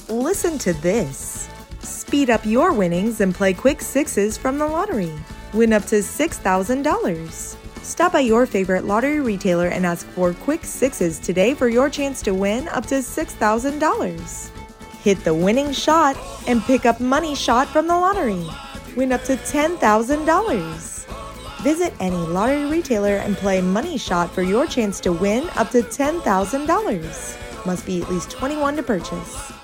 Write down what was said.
Listen to this. Speed up your winnings and play quick sixes from the lottery. Win up to $6,000. Stop by your favorite lottery retailer and ask for quick sixes today for your chance to win up to $6,000. Hit the winning shot and pick up money shot from the lottery. Win up to $10,000. Visit any lottery retailer and play Money Shot for your chance to win up to $10,000. Must be at least 21 to purchase.